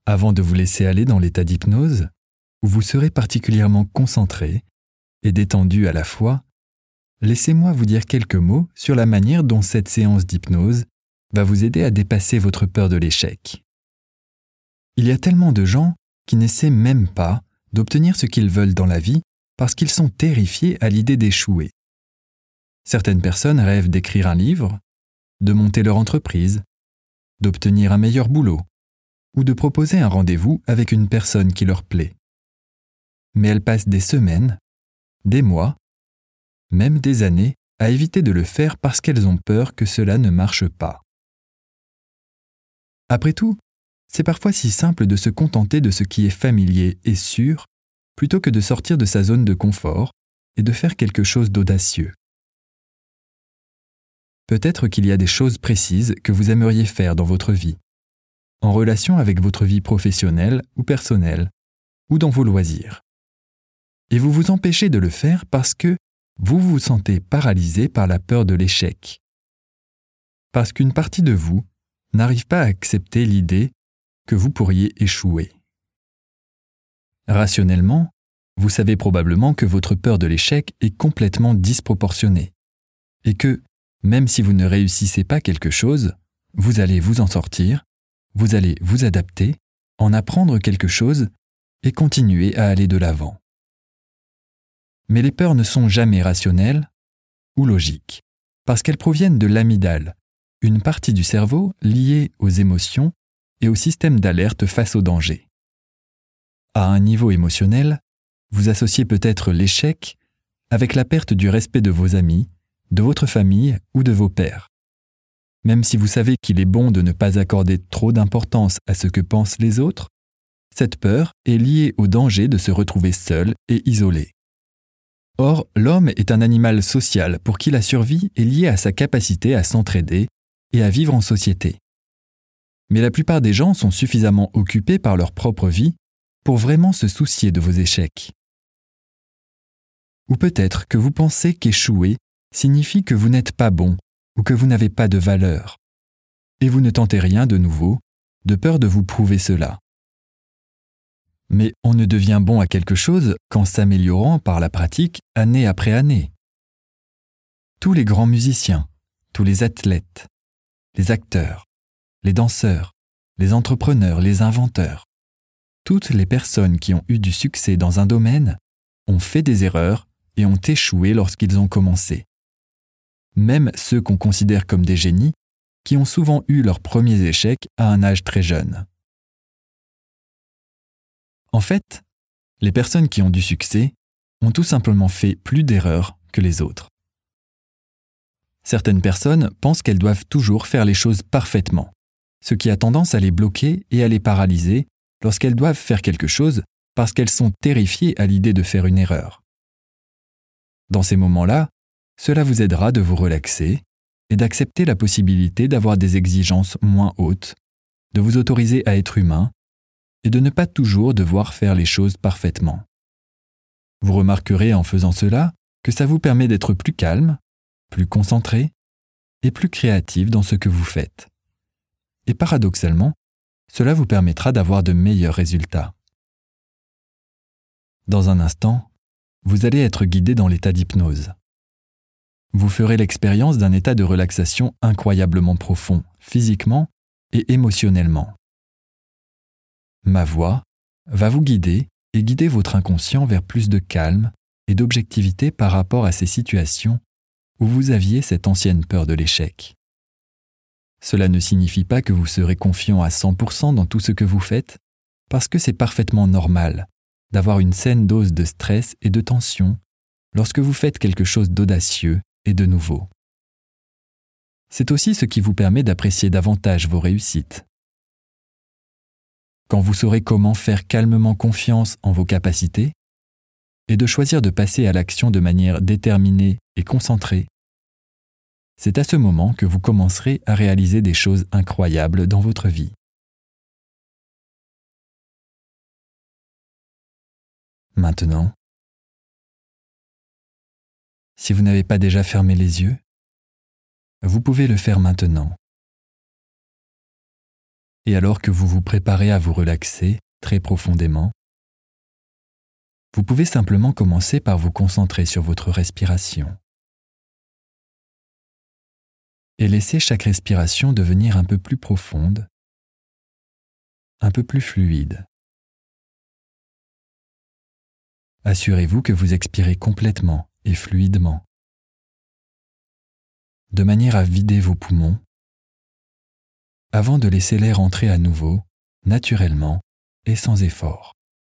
Avant de vous laisser aller dans l'état d'hypnose, où vous serez particulièrement concentré et détendu à la fois, laissez-moi vous dire quelques mots sur la manière dont cette séance d'hypnose va vous aider à dépasser votre peur de l'échec. Il y a tellement de gens qui n'essaient même pas d'obtenir ce qu'ils veulent dans la vie parce qu'ils sont terrifiés à l'idée d'échouer. Certaines personnes rêvent d'écrire un livre, de monter leur entreprise, d'obtenir un meilleur boulot ou de proposer un rendez-vous avec une personne qui leur plaît. Mais elles passent des semaines, des mois, même des années à éviter de le faire parce qu'elles ont peur que cela ne marche pas. Après tout, c'est parfois si simple de se contenter de ce qui est familier et sûr plutôt que de sortir de sa zone de confort et de faire quelque chose d'audacieux. Peut-être qu'il y a des choses précises que vous aimeriez faire dans votre vie, en relation avec votre vie professionnelle ou personnelle, ou dans vos loisirs. Et vous vous empêchez de le faire parce que vous vous sentez paralysé par la peur de l'échec. Parce qu'une partie de vous n'arrive pas à accepter l'idée que vous pourriez échouer. Rationnellement, vous savez probablement que votre peur de l'échec est complètement disproportionnée et que, même si vous ne réussissez pas quelque chose, vous allez vous en sortir, vous allez vous adapter, en apprendre quelque chose et continuer à aller de l'avant. Mais les peurs ne sont jamais rationnelles ou logiques, parce qu'elles proviennent de l'amygdale, une partie du cerveau liée aux émotions et au système d'alerte face au danger. À un niveau émotionnel, vous associez peut-être l'échec avec la perte du respect de vos amis, de votre famille ou de vos pairs. Même si vous savez qu'il est bon de ne pas accorder trop d'importance à ce que pensent les autres, cette peur est liée au danger de se retrouver seul et isolé. Or, l'homme est un animal social pour qui la survie est liée à sa capacité à s'entraider et à vivre en société. Mais la plupart des gens sont suffisamment occupés par leur propre vie pour vraiment se soucier de vos échecs. Ou peut-être que vous pensez qu'échouer signifie que vous n'êtes pas bon ou que vous n'avez pas de valeur, et vous ne tentez rien de nouveau, de peur de vous prouver cela. Mais on ne devient bon à quelque chose qu'en s'améliorant par la pratique année après année. Tous les grands musiciens, tous les athlètes, les acteurs, les danseurs, les entrepreneurs, les inventeurs, toutes les personnes qui ont eu du succès dans un domaine ont fait des erreurs et ont échoué lorsqu'ils ont commencé. Même ceux qu'on considère comme des génies, qui ont souvent eu leurs premiers échecs à un âge très jeune. En fait, les personnes qui ont du succès ont tout simplement fait plus d'erreurs que les autres. Certaines personnes pensent qu'elles doivent toujours faire les choses parfaitement, ce qui a tendance à les bloquer et à les paralyser lorsqu'elles doivent faire quelque chose parce qu'elles sont terrifiées à l'idée de faire une erreur. Dans ces moments-là, cela vous aidera de vous relaxer et d'accepter la possibilité d'avoir des exigences moins hautes, de vous autoriser à être humain et de ne pas toujours devoir faire les choses parfaitement. Vous remarquerez en faisant cela que ça vous permet d'être plus calme, plus concentré et plus créatif dans ce que vous faites. Et paradoxalement, cela vous permettra d'avoir de meilleurs résultats. Dans un instant, vous allez être guidé dans l'état d'hypnose. Vous ferez l'expérience d'un état de relaxation incroyablement profond, physiquement et émotionnellement. Ma voix va vous guider et guider votre inconscient vers plus de calme et d'objectivité par rapport à ces situations où vous aviez cette ancienne peur de l'échec. Cela ne signifie pas que vous serez confiant à 100% dans tout ce que vous faites, parce que c'est parfaitement normal d'avoir une saine dose de stress et de tension lorsque vous faites quelque chose d'audacieux et de nouveau. C'est aussi ce qui vous permet d'apprécier davantage vos réussites. Quand vous saurez comment faire calmement confiance en vos capacités et de choisir de passer à l'action de manière déterminée et concentrée, c'est à ce moment que vous commencerez à réaliser des choses incroyables dans votre vie. Maintenant, si vous n'avez pas déjà fermé les yeux, vous pouvez le faire maintenant. Et alors que vous vous préparez à vous relaxer très profondément, vous pouvez simplement commencer par vous concentrer sur votre respiration et laisser chaque respiration devenir un peu plus profonde, un peu plus fluide. Assurez-vous que vous expirez complètement et fluidement, de manière à vider vos poumons, avant de laisser l'air entrer à nouveau, naturellement et sans effort.